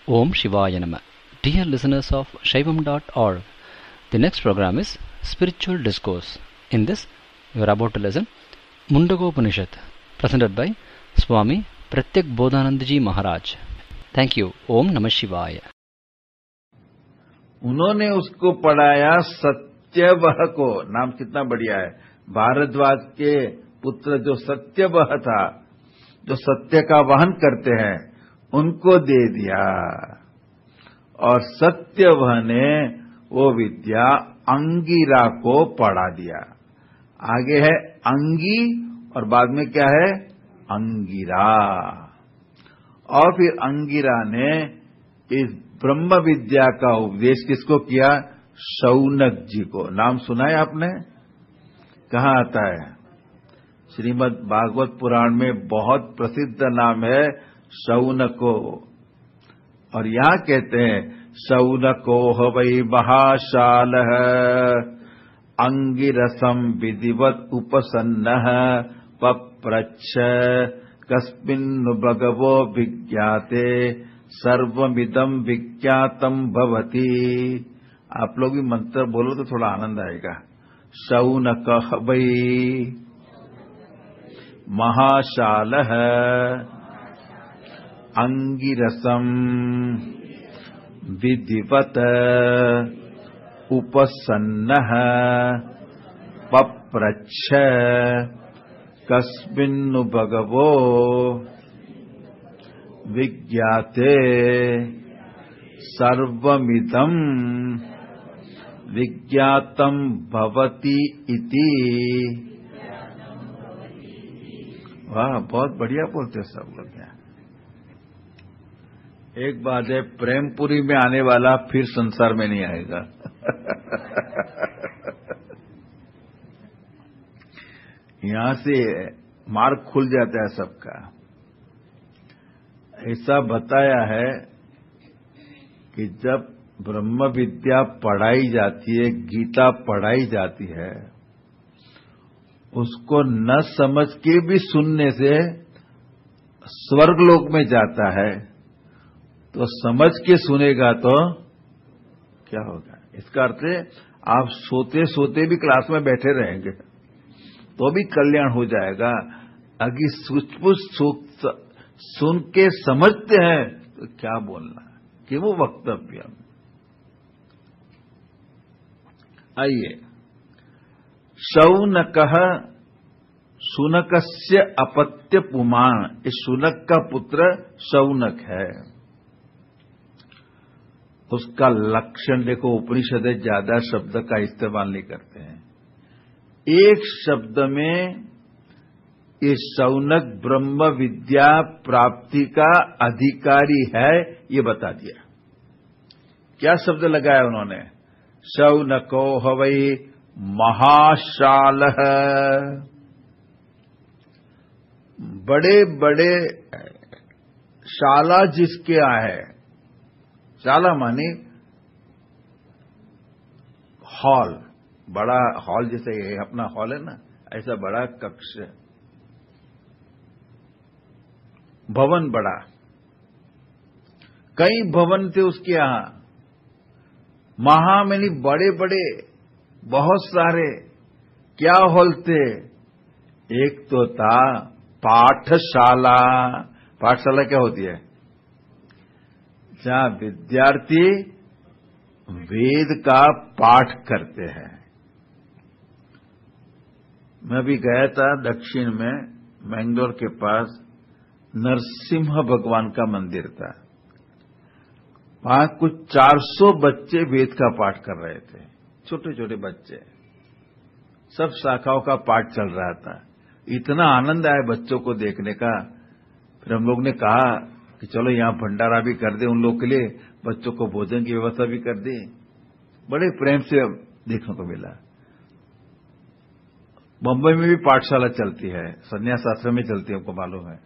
Om Shivaya Nama. Dear listeners of Shaivam.org, the next program is Spiritual Discourse. In this, you are about to listen Mundagopanishad, presented by Swami Pratyak Bodhanandaji Maharaj. Thank you. Om Namah Shivaya. उन्होंने उसको पढ़ाया सत्यवह को, नाम कितना बढ़िया है। भारद्वाज के पुत्र जो सत्यवह था, जो सत्य का वहन करते हैं, उनको दे दिया और सत्यवह ने वो विद्या अंगिरा को पढ़ा दिया। आगे है अंगी और बाद में क्या है, अंगिरा। और फिर अंगिरा ने इस ब्रह्म विद्या का उपदेश किसको किया, शौनक जी को। नाम सुना है आपने, कहाँ आता है, श्रीमद् भागवत पुराण में बहुत प्रसिद्ध नाम है शौनको। और यहां कहते हैं शौनको हवै महाशालः अंगिरसं विधिवत उपसन्नः पप्रच्छ कस्मिन् भगवो विज्ञाते सर्वमिदं विज्ञातं भवति। आप लोग भी मंत्र बोलो तो थोड़ा आनंद आएगा। शौनकः वै महाशालः अंगिरसं विधिवत उपसन्नः पप्रच्छ कस्मिन् भगवो विज्ञाते सर्वमिदं विज्ञातं भवति इति। वाह, बहुत बढ़िया बोलते सब लोग। एक बात है, प्रेमपुरी में आने वाला फिर संसार में नहीं आएगा। यहां से मार्ग खुल जाता है सबका। ऐसा बताया है कि जब ब्रह्म विद्या पढ़ाई जाती है, गीता पढ़ाई जाती है, उसको न समझ के भी सुनने से स्वर्गलोक में जाता है, तो समझ के सुनेगा तो क्या होगा। इसका अर्थ है आप सोते सोते भी क्लास में बैठे रहेंगे तो भी कल्याण हो जाएगा। अगर सूझबूझ सुन के समझते हैं तो क्या बोलना, कि वो वक्तव्य। आइए, शौनकः शुनकस्य अपत्य पुमान्, इस शुनक का पुत्र शौनक है। उसका लक्षण देखो, उपनिषद ज्यादा शब्द का इस्तेमाल नहीं करते हैं। एक शब्द में ये शौनक ब्रह्म विद्या प्राप्ति का अधिकारी है, ये बता दिया। क्या शब्द लगाया उन्होंने, शौनको हवै महाशालः। बड़े बड़े शाला जिसके है, शाला मानी हॉल, बड़ा हॉल, जैसे ये अपना हॉल है ना, ऐसा बड़ा कक्ष, भवन बड़ा। कई भवन थे उसके यहां, महा में नहीं, बड़े बड़े बहुत सारे। क्या हॉल थे, एक तो था पाठशाला। पाठशाला क्या होती है, जहां विद्यार्थी वेद का पाठ करते हैं। मैं भी गया था दक्षिण में, मैंगलोर के पास नरसिम्हा भगवान का मंदिर था। वहां कुछ 400 बच्चे वेद का पाठ कर रहे थे, छोटे छोटे बच्चे, सब शाखाओं का पाठ चल रहा था। इतना आनंद आया बच्चों को देखने का। फिर हम लोग ने कहा कि चलो यहां भंडारा भी कर दे उन लोगों के लिए, बच्चों को भोजन की व्यवस्था भी कर दे। बड़े प्रेम से देखने को मिला। बंबई में भी पाठशाला चलती है, संन्यास आश्रम में चलती है, आपको मालूम है।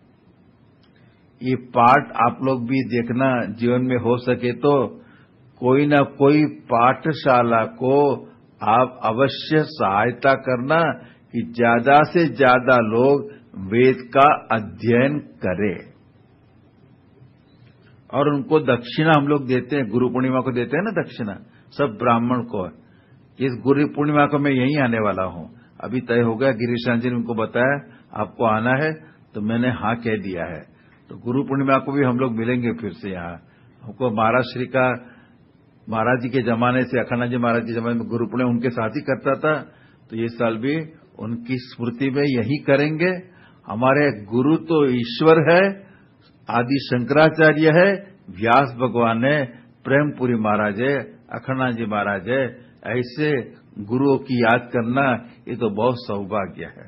ये पाठ आप लोग भी देखना, जीवन में हो सके तो कोई ना कोई पाठशाला को आप अवश्य सहायता करना कि ज्यादा से ज्यादा लोग वेद का अध्ययन करें। और उनको दक्षिणा हम लोग देते हैं, गुरु पूर्णिमा को देते हैं ना दक्षिणा, सब ब्राह्मण को। इस गुरु पूर्णिमा को मैं यहीं आने वाला हूं, अभी तय हो गया। गिरीशान जी ने उनको बताया आपको आना है, तो मैंने हाँ कह दिया है। तो गुरु पूर्णिमा को भी हम लोग मिलेंगे फिर से यहाँ। हमको महाराज श्री का, महाराज जी के जमाने से, अखंडानंद जी महाराज के जमाने में गुरु पूर्णिमा उनके साथ ही करता था, तो ये साल भी उनकी स्मृति में यही करेंगे। हमारे गुरु तो ईश्वर है, आदि शंकराचार्य है, व्यास भगवान है, प्रेमपुरी महाराज है, अखंडानंद जी महाराज है। ऐसे गुरुओं की याद करना ये तो बहुत सौभाग्य है।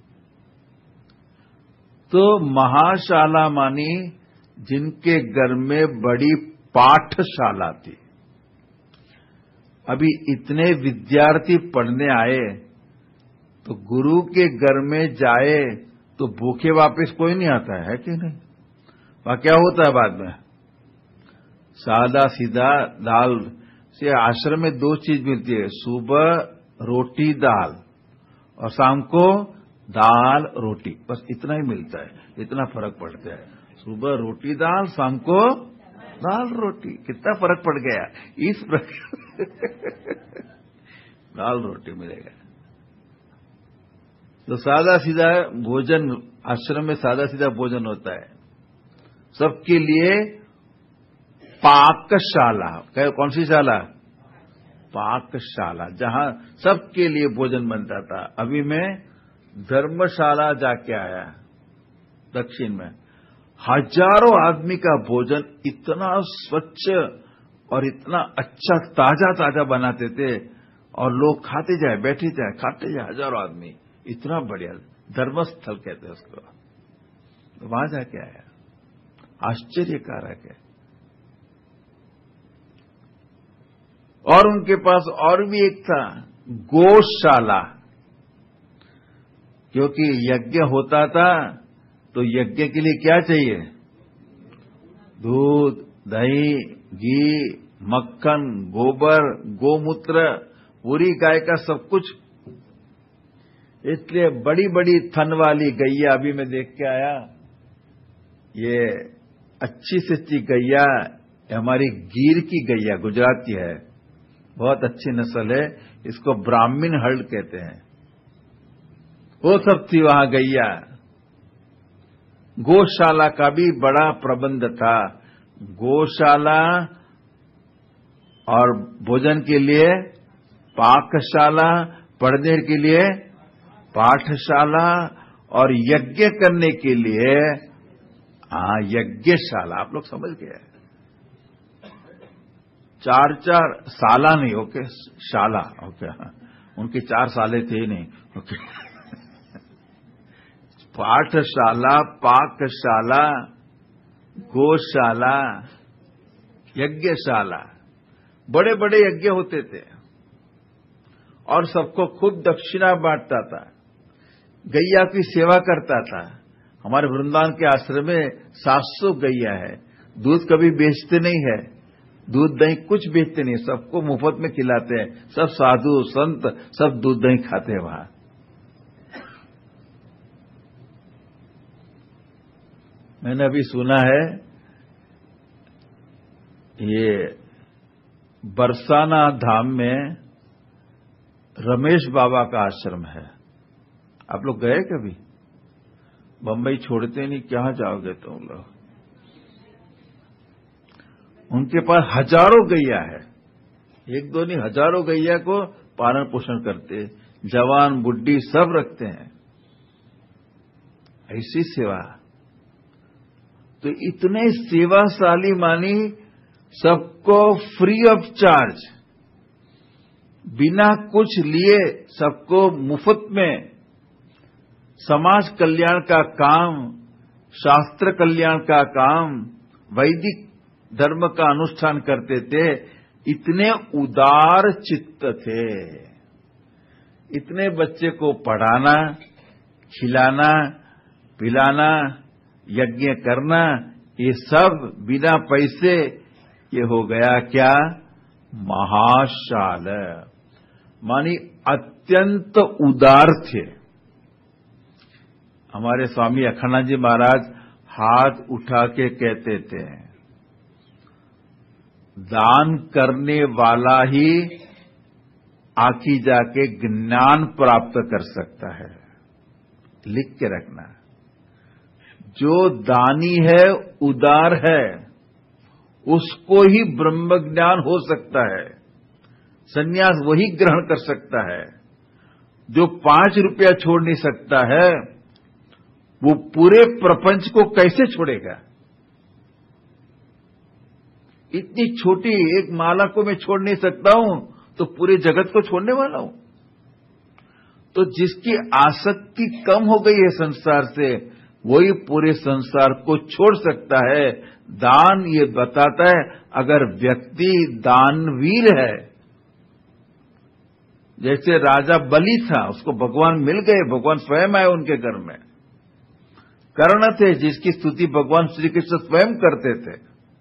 तो महाशाला मानी जिनके घर में बड़ी पाठशाला थी। अभी इतने विद्यार्थी पढ़ने आए तो गुरु के घर में जाए तो भूखे वापस कोई नहीं आता है कि नहीं? वहां क्या होता है बाद में? सादा सीधा दाल से आश्रम में दो चीज मिलती है, सुबह रोटी दाल और शाम को दाल रोटी, बस इतना ही मिलता है। इतना फर्क पड़ता है, सुबह रोटी दाल, शाम को दाल रोटी। कितना फर्क पड़ गया इस प्रकार दाल रोटी मिलेगा। तो सादा सीधा भोजन, आश्रम में सादा सीधा भोजन होता है सबके लिए। पाकशाला, कौन सी शाला? पाकशाला, जहां सबके लिए भोजन बनता था। अभी मैं धर्मशाला जाके आया दक्षिण में, हजारों आदमी का भोजन इतना स्वच्छ और इतना अच्छा ताजा ताजा बनाते थे, और लोग खाते जाए, बैठे जाए, खाते जाए, हजारों आदमी। इतना बढ़िया धर्मस्थल कहते हैं उसको। तो वहां जाके आया, आश्चर्यकारक है। और उनके पास और भी एक था, गौशाला, क्योंकि यज्ञ होता था तो यज्ञ के लिए क्या चाहिए? दूध, दही, घी, मक्खन, गोबर, गोमूत्र, पूरी गाय का सब कुछ। इसलिए बड़ी बड़ी थन वाली गैया, अभी मैं देख के आया, ये अच्छी से अच्छी गैया हमारी गिर की गैया, गुजरात की है, बहुत अच्छी नस्ल है, इसको ब्राह्मण हल्ड कहते हैं। वो सब थी वहां गैया। गौशाला का भी बड़ा प्रबंध था। गौशाला और भोजन के लिए पाकशाला, पढ़ने के लिए पाठशाला, और यज्ञ करने के लिए यज्ञशाला। आप लोग समझ गए? चार चार साला नहीं, ओके, शाला, ओके। उनकी 4 साले थे ही नहीं, ओके। पाठशाला, पाकशाला, गौशाला, यज्ञशाला, बड़े बड़े यज्ञ होते थे, और सबको खुद दक्षिणा बांटता था, गैया की सेवा करता था। हमारे वृंदावन के आश्रम में 700 गैया है। दूध कभी बेचते नहीं है, दूध दही कुछ बेचते नहीं, सबको मुफ्त में खिलाते हैं। सब साधु संत सब दूध दही खाते हैं वहां। मैंने अभी सुना है ये बरसाना धाम में रमेश बाबा का आश्रम है। आप लोग गए कभी? बंबई छोड़ते नहीं, कहां जाओगे तुम लोग? उनके पास हजारों गैया है, एक दो नहीं, हजारों गैया को पालन पोषण करते, जवान बुढ़ी सब रखते हैं। ऐसी सेवा। तो इतने सेवाशाली मानी, सबको फ्री ऑफ चार्ज, बिना कुछ लिए सबको मुफ्त में समाज कल्याण का काम, शास्त्र कल्याण का काम, वैदिक धर्म का अनुष्ठान करते थे। इतने उदार चित्त थे। इतने बच्चे को पढ़ाना, खिलाना, पिलाना, यज्ञ करना, ये सब बिना पैसे ये हो गया क्या? महाशाल। मानी अत्यंत उदार थे। हमारे स्वामी अखंडानंद जी महाराज हाथ उठा के कहते थे, दान करने वाला ही आखिर जाके ज्ञान प्राप्त कर सकता है। लिख के रखना, जो दानी है, उदार है, उसको ही ब्रह्म ज्ञान हो सकता है। संन्यास वही ग्रहण कर सकता है। जो 5 रुपया छोड़ नहीं सकता है, वो पूरे प्रपंच को कैसे छोड़ेगा? इतनी छोटी एक माला को मैं छोड़ नहीं सकता हूं, तो पूरे जगत को छोड़ने वाला हूं। तो जिसकी आसक्ति कम हो गई है संसार से, वही पूरे संसार को छोड़ सकता है। दान ये बताता है, अगर व्यक्ति दानवीर है, जैसे राजा बलि था, उसको भगवान मिल गए, भगवान स्वयं आए उनके घर में। कर्ण थे, जिसकी स्तुति भगवान श्री कृष्ण स्वयं करते थे।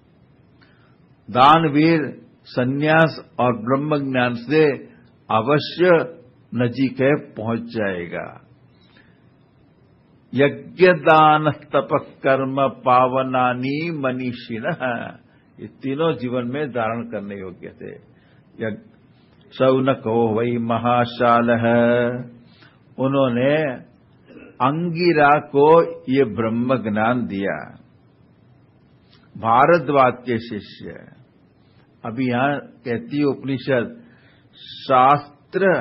दानवीर संन्यास और ब्रह्म ज्ञान से अवश्य नजीक पहुंच जाएगा। यज्ञ दान तप कर्म पावनानी मनीषिणः, ये तीनों जीवन में धारण करने योग्य थे। शौनको वही महाशाल है, उन्होंने अंगिरा को ये ब्रह्म ज्ञान दिया। भारद्वाज के शिष्य, अभी यहां कहती उपनिषद, शास्त्र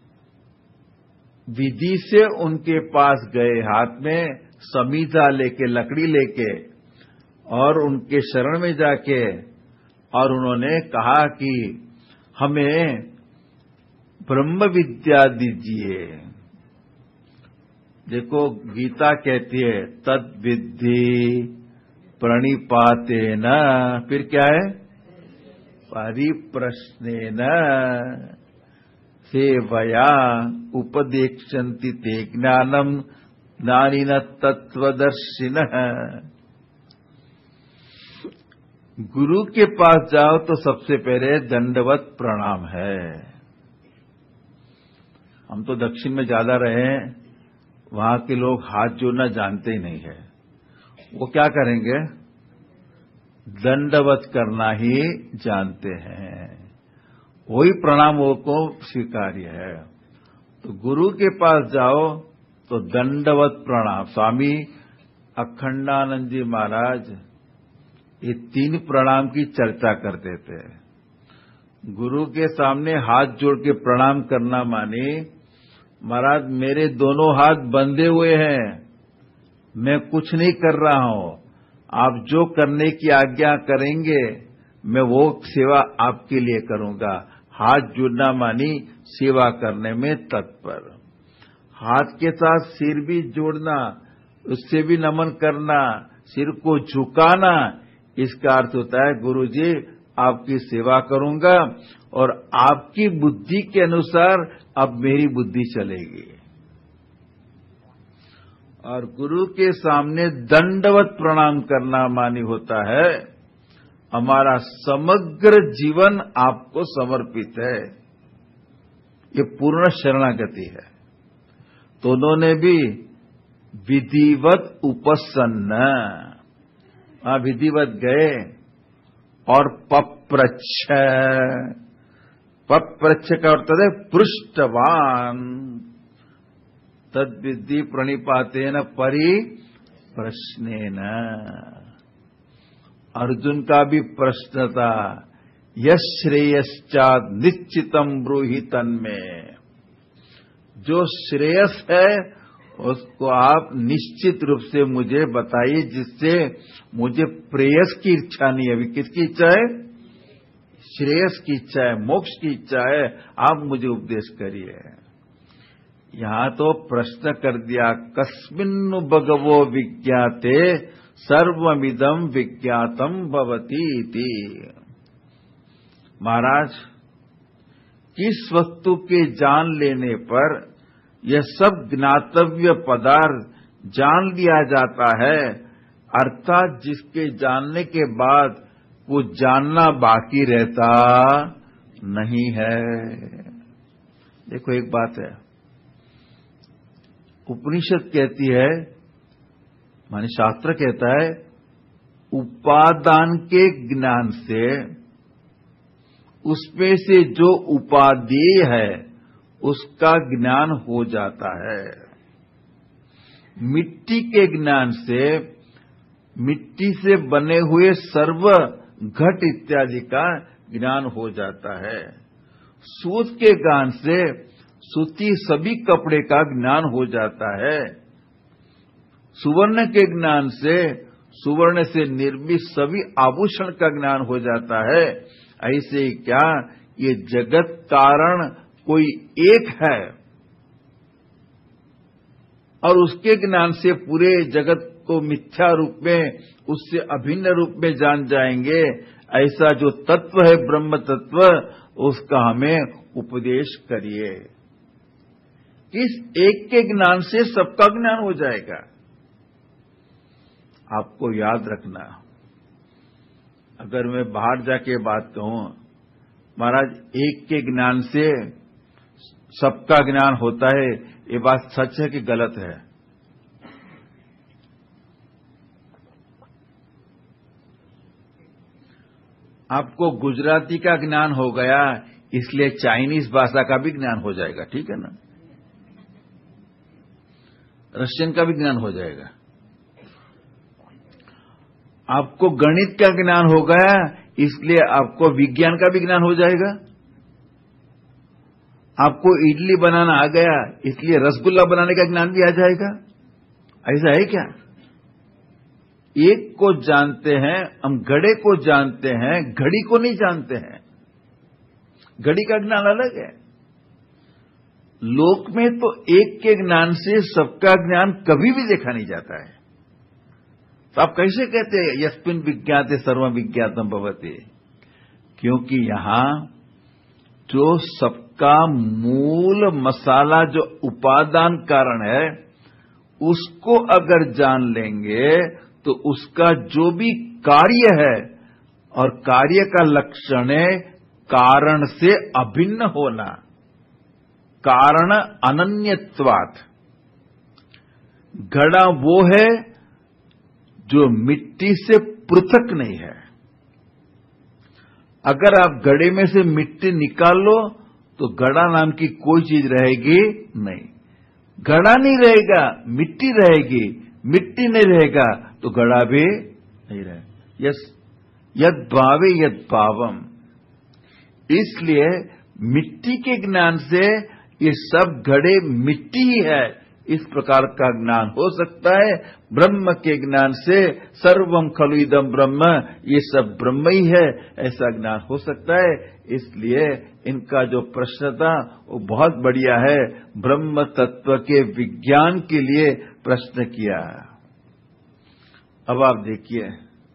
विधि से उनके पास गए, हाथ में समीधा लेके, लकड़ी लेके, और उनके शरण में जाके, और उन्होंने कहा कि हमें ब्रह्म विद्या दीजिए। देखो गीता कहती है, तद विद्धि प्रणिपातेन, फिर क्या है, परिप्रश्नेन सेवया उपदेक्षन्ति ते ज्ञानम ज्ञानिनः तत्वदर्शिनः। गुरु के पास जाओ तो सबसे पहले दंडवत प्रणाम है। हम तो दक्षिण में ज्यादा रहे, वहां के लोग हाथ जोड़ना जानते ही नहीं है। वो क्या करेंगे, दंडवत करना ही जानते हैं, वही प्रणाम वो को स्वीकार्य है। तो गुरु के पास जाओ तो दंडवत प्रणाम। स्वामी अखंडानंद जी महाराज ये 3 प्रणाम की चर्चा करते थे। गुरु के सामने हाथ जोड़ के प्रणाम करना माने, महाराज मेरे दोनों हाथ बंधे हुए हैं, मैं कुछ नहीं कर रहा हूं, आप जो करने की आज्ञा करेंगे मैं वो सेवा आपके लिए करूंगा। हाथ जोड़ना मानी सेवा करने में तत्पर। हाथ के साथ सिर भी जोड़ना, उससे भी नमन करना, सिर को झुकाना, इसका अर्थ होता है गुरु जी आपकी सेवा करूंगा और आपकी बुद्धि के अनुसार अब मेरी बुद्धि चलेगी। और गुरु के सामने दंडवत प्रणाम करना मानी होता है हमारा समग्र जीवन आपको समर्पित है, ये पूर्ण शरणागति है। तो उन्होंने भी विधिवत उपसन्न, विधिवत गए और पप्रच्छ, पप्रच्छ का अर्थ है पृष्ठवान, तद्विद्धि प्रणिपातेन परिप्रश्नेन। अर्जुन का भी प्रश्न था, यश श्रेयश्चात् निश्चितम ब्रूहि तन्मे, जो श्रेयस है उसको आप निश्चित रूप से मुझे बताइए, जिससे मुझे प्रेयस की इच्छा नहीं है। अभी किसकी इच्छा है, श्रेयस की इच्छा है, मोक्ष की इच्छा है, आप मुझे उपदेश करिए। यहां तो प्रश्न कर दिया, कस्मिन्नु भगवो विज्ञाते सर्वमिदं विज्ञातम भवति इति। महाराज किस वस्तु के जान लेने पर यह सब ज्ञातव्य पदार्थ जान लिया जाता है, अर्थात जिसके जानने के बाद वो जानना बाकी रहता नहीं है। देखो एक बात है, उपनिषद कहती है, माने शास्त्र कहता है, उपादान के ज्ञान से उसमें से जो उपादेय है उसका ज्ञान हो जाता है। मिट्टी के ज्ञान से मिट्टी से बने हुए सर्व घट इत्यादि का ज्ञान हो जाता है। सूत के ज्ञान से सूती सभी कपड़े का ज्ञान हो जाता है। सुवर्ण के ज्ञान से सुवर्ण से निर्मित सभी आभूषण का ज्ञान हो जाता है। ऐसे ही क्या ये जगत कारण कोई एक है और उसके ज्ञान से पूरे जगत को मिथ्या रूप में उससे अभिन्न रूप में जान जाएंगे। ऐसा जो तत्व है ब्रह्म तत्व, उसका हमें उपदेश करिए। किस एक के ज्ञान से सबका ज्ञान हो जाएगा। आपको याद रखना, अगर मैं बाहर जाके बात कहूं महाराज एक के ज्ञान से सबका ज्ञान होता है, ये बात सच है कि गलत है? आपको गुजराती का ज्ञान हो गया इसलिए चाइनीज भाषा का भी ज्ञान हो जाएगा, ठीक है ना? रशियन का भी ज्ञान हो जाएगा। आपको गणित का ज्ञान हो गया इसलिए आपको विज्ञान का भी ज्ञान हो जाएगा। आपको इडली बनाना आ गया इसलिए रसगुल्ला बनाने का ज्ञान भी आ जाएगा। ऐसा है क्या? एक को जानते हैं हम, घड़े को जानते हैं, घड़ी को नहीं जानते हैं। घड़ी का ज्ञान अलग है। लोक में तो एक के ज्ञान से सबका ज्ञान कभी भी देखा नहीं जाता है। तो आप कैसे कहते हैं यस्मिन् विज्ञाते सर्वं विज्ञातम् भवति? क्योंकि यहां जो सबका मूल मसाला, जो उपादान कारण है, उसको अगर जान लेंगे तो उसका जो भी कार्य है, और कार्य का लक्षण है कारण से अभिन्न होना, कारण अनन्यत्वात्। घड़ा वो है जो मिट्टी से पृथक नहीं है। अगर आप घड़े में से मिट्टी निकाल लो तो घड़ा नाम की कोई चीज रहेगी नहीं। घड़ा नहीं रहेगा, मिट्टी रहेगी। मिट्टी नहीं रहेगा तो घड़ा भी नहीं रहेगा। यस, यद भावे यद भावम। इसलिए मिट्टी के ज्ञान से ये सब घड़े मिट्टी ही है, इस प्रकार का ज्ञान हो सकता है। ब्रह्म के ज्ञान से सर्वम खलु इदम ब्रह्म, ये सब ब्रह्म ही है, ऐसा ज्ञान हो सकता है। इसलिए इनका जो प्रश्न था वो बहुत बढ़िया है। ब्रह्म तत्व के विज्ञान के लिए प्रश्न किया। अब आप देखिए,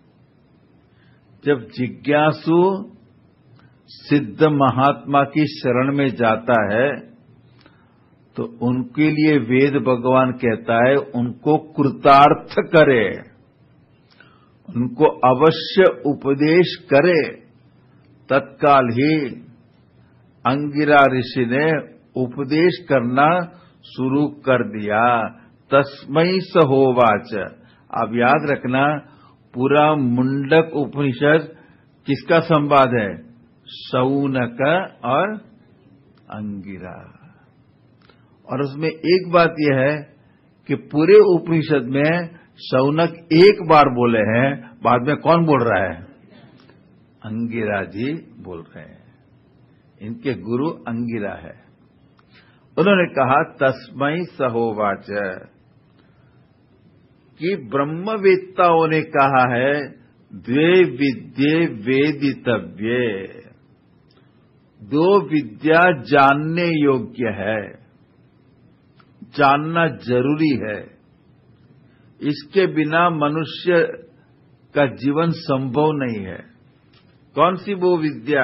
जब जिज्ञासु सिद्ध महात्मा की शरण में जाता है तो उनके लिए वेद भगवान कहता है उनको कृतार्थ करे, उनको अवश्य उपदेश करे। तत्काल ही अंगिरा ऋषि ने उपदेश करना शुरू कर दिया। तस्मै स होवाच। आप याद रखना, पूरा मुंडक उपनिषद किसका संवाद है? शौनक और अंगिरा। और उसमें एक बात यह है कि पूरे उपनिषद में शौनक एक बार बोले हैं, बाद में कौन बोल रहा है? अंगिरा जी बोल रहे हैं। इनके गुरु अंगिरा है। उन्होंने कहा तस्मै सहोवाच, कि ब्रह्मवेत्ताओं ने कहा है द्वे विद्ये वेदितव्ये। दो विद्या जानने योग्य है, जानना जरूरी है। इसके बिना मनुष्य का जीवन संभव नहीं है। कौन सी वो विद्या?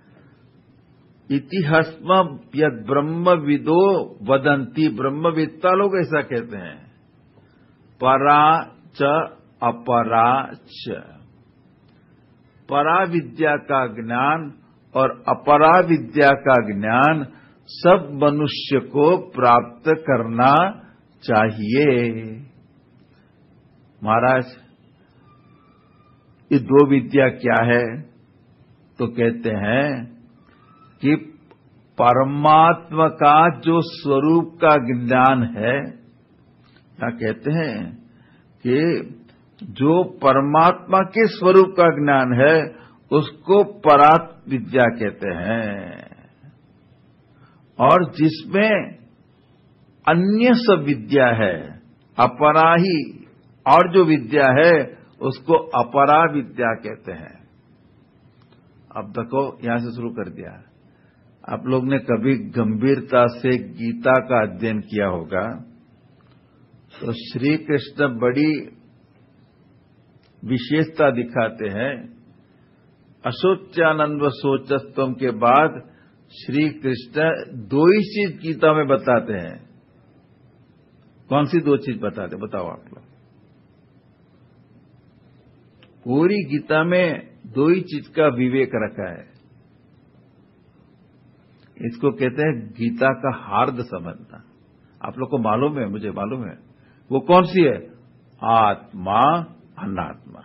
इतिहास्म यद ब्रह्म विदो वदंती। ब्रह्मवेत्ता लोग ऐसा कहते हैं। परा च अपरा च। परा विद्या का ज्ञान और अपरा विद्या का ज्ञान सब मनुष्य को प्राप्त करना चाहिए। महाराज, ये दो विद्या क्या है? तो कहते हैं कि परमात्मा का जो स्वरूप का ज्ञान है, क्या कहते हैं कि जो परमात्मा के स्वरूप का ज्ञान है उसको परात् विद्या कहते हैं, और जिसमें अन्य सब विद्या है, अपराही और जो विद्या है उसको अपरा विद्या कहते हैं। अब देखो, यहां से शुरू कर दिया। आप लोग ने कभी गंभीरता से गीता का अध्ययन किया होगा तो श्री कृष्ण बड़ी विशेषता दिखाते हैं। अशोच्यानन्व शोचस्तम के बाद श्री कृष्ण दो ही चीज गीता में बताते हैं। कौन सी दो चीज बताते, बताओ आप लोग। पूरी गीता में दो ही चीज का विवेक रखा है। इसको कहते हैं गीता का हार्द समझना। आप लोग को मालूम है, मुझे मालूम है, वो कौन सी है? आत्मा अनात्मा।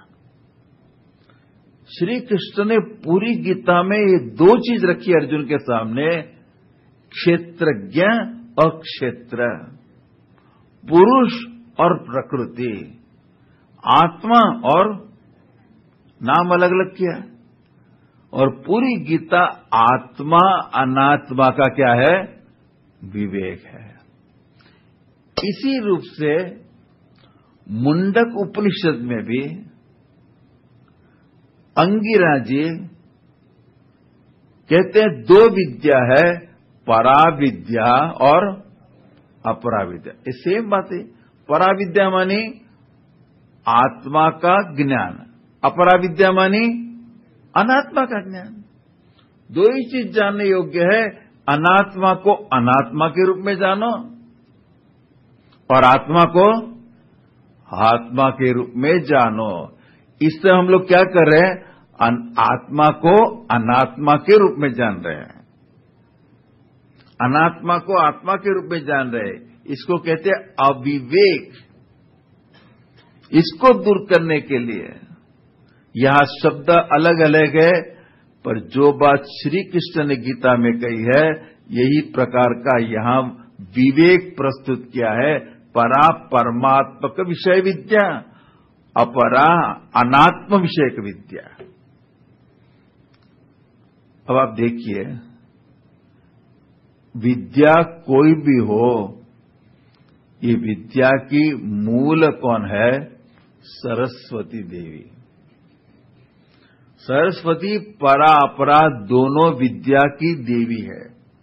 श्री कृष्ण ने पूरी गीता में ये दो चीज रखी अर्जुन के सामने, क्षेत्रज्ञ और क्षेत्र, पुरुष और प्रकृति, आत्मा और नाम अलग अलग किया। और पूरी गीता आत्मा अनात्मा का क्या है? विवेक है। इसी रूप से मुंडक उपनिषद में भी अंगिरा जी कहते हैं दो विद्या है, पराविद्या और अपराविद्या। ये सेम बात है। पराविद्या मानी आत्मा का ज्ञान, अपराविद्या मानी अनात्मा का ज्ञान। दो ही चीज जानने योग्य है। अनात्मा को अनात्मा के रूप में जानो और आत्मा को आत्मा के रूप में जानो। इससे हम लोग क्या कर रहे हैं? आत्मा को अनात्मा के रूप में जान रहे हैं, अनात्मा को आत्मा के रूप में जान रहे हैं। इसको कहते हैं अविवेक। इसको दूर करने के लिए यहां शब्द अलग अलग है, पर जो बात श्री कृष्ण ने गीता में कही है यही प्रकार का यहां विवेक प्रस्तुत किया है। परा परमात्मक विषय विद्या, अपरा अनात्म विषयक विद्या। अब आप देखिए, विद्या कोई भी हो, ये विद्या की मूल कौन है? सरस्वती देवी। सरस्वती परा अपरा दोनों विद्या की देवी है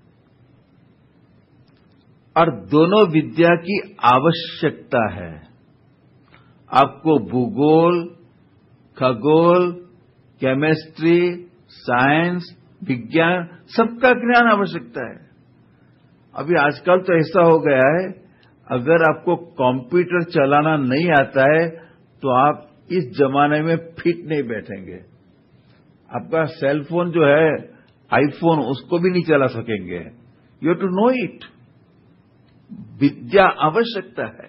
और दोनों विद्या की आवश्यकता है। आपको भूगोल, खगोल, केमिस्ट्री, साइंस, विज्ञान सबका ज्ञान आवश्यकता है। अभी आजकल तो ऐसा हो गया है, अगर आपको कंप्यूटर चलाना नहीं आता है तो आप इस जमाने में फिट नहीं बैठेंगे। आपका सेल फोन जो है आईफोन, उसको भी नहीं चला सकेंगे। You have to know it. विद्या आवश्यकता है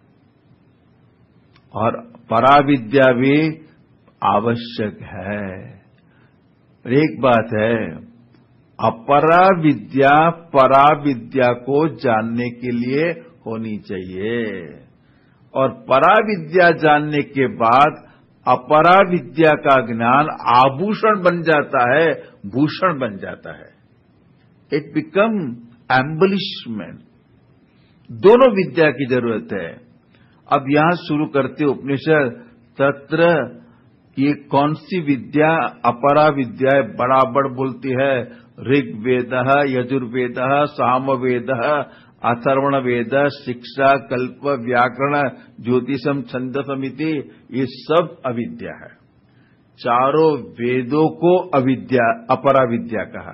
और पराविद्या भी आवश्यक है। एक बात है, अपरा विद्या पराविद्या को जानने के लिए होनी चाहिए और पराविद्या जानने के बाद अपरा विद्या का ज्ञान आभूषण बन जाता है, भूषण बन जाता है। It become embellishment. दोनों विद्या की जरूरत है। अब यहां शुरू करते उपनिषद, तत्र ये कौन सी विद्या अपरा विद्या है? बराबर बोलती है ऋग्वेद, यजुर्वेद, सामवेद, अथर्वण वेद, शिक्षा, कल्प, व्याकरण, ज्योतिषम, छंद समिति, ये सब अविद्या है। चारों वेदों को अविद्या, अपरा विद्या कहा।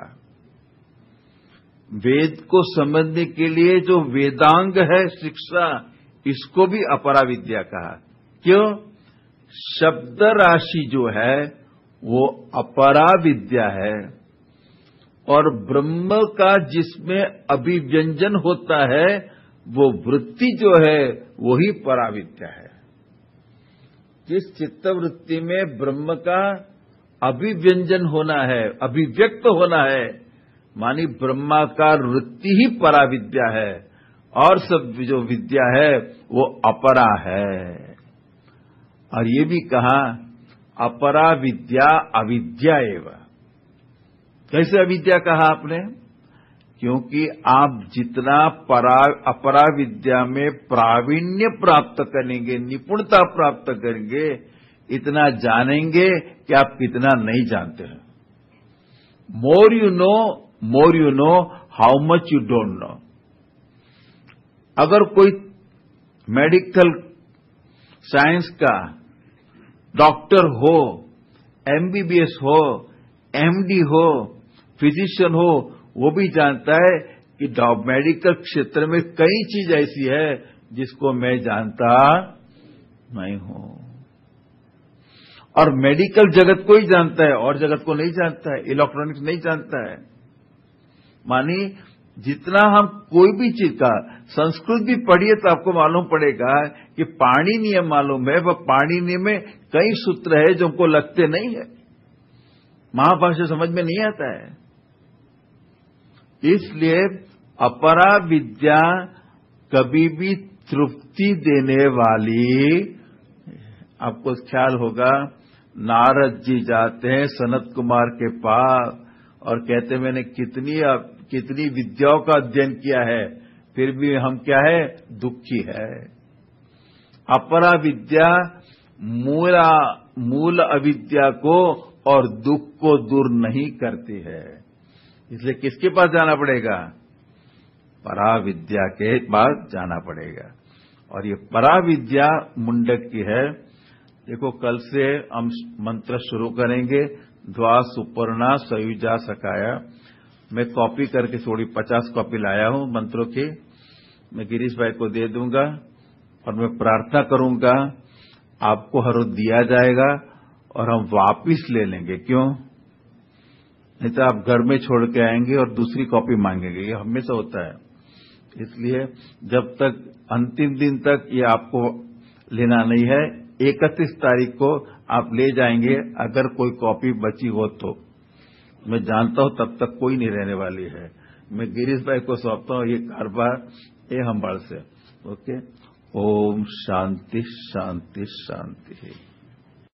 वेद को समझने के लिए जो वेदांग है शिक्षा, इसको भी अपरा विद्या कहा। क्यों? शब्द राशि जो है वो अपरा विद्या है और ब्रह्म का जिसमें अभिव्यंजन होता है वो वृत्ति जो है वही पराविद्या है। जिस चित्तवृत्ति में ब्रह्म का अभिव्यंजन होना है, अभिव्यक्त होना है, मानी ब्रह्माकार वृत्ति ही परा विद्या है, और सब जो विद्या है वो अपरा है। और ये भी कहा अपरा विद्या अविद्या एवं। कैसे अविद्या कहा आपने? क्योंकि आप जितना अपरा विद्या में प्रावीण्य प्राप्त करेंगे, निपुणता प्राप्त करेंगे, इतना जानेंगे कि आप कितना नहीं जानते हैं। More you know how much you don't know. अगर कोई मेडिकल साइंस का डॉक्टर हो, एमबीबीएस हो, एमडी हो, फिजिशियन हो, वो भी जानता है कि मेडिकल क्षेत्र में कई चीज ऐसी है जिसको मैं जानता नहीं हूं। और मेडिकल जगत को ही जानता है और जगत को नहीं जानता है, इलेक्ट्रॉनिक्स नहीं जानता है। मानी जितना हम कोई भी चीज का, संस्कृत भी पढ़िए तो आपको मालूम पड़ेगा कि पाणिनीय मालूम है, वह पाणिनीय में कई सूत्र है जो हमको लगते नहीं है, महाभाष्य समझ में नहीं आता है। इसलिए अपरा विद्या कभी भी तृप्ति देने वाली, आपको ख्याल होगा नारद जी जाते हैं सनत कुमार के पास और कहते मैंने कितनी विद्याओं का अध्ययन किया है, फिर भी हम क्या है, दुखी है। अपरा विद्या मूल अविद्या को और दुख को दूर नहीं करती है। इसलिए किसके पास जाना पड़ेगा? परा विद्या के पास जाना पड़ेगा। और ये परा विद्या मुंडक की है। देखो कल से हम मंत्र शुरू करेंगे, द्वा सुपर्णा सयुजा सकाया। मैं कॉपी करके थोड़ी 50 कॉपी लाया हूं मंत्रों की, मैं गिरीश भाई को दे दूंगा और मैं प्रार्थना करूंगा आपको हर रोज दिया जाएगा और हम वापिस ले लेंगे। क्यों? नहीं तो आप घर में छोड़ के आएंगे और दूसरी कॉपी मांगेंगे, ये हमेशा होता है। इसलिए जब तक अंतिम दिन तक ये आपको लेना नहीं है, 31 तारीख को आप ले जाएंगे। अगर कोई कॉपी बची हो तो मैं जानता हूं तब तक कोई नहीं रहने वाली है। मैं गिरीश भाई को सौंपता हूं ये कारभार, ये हंबाड़ से। ओके, ओम शांति शांति शांति।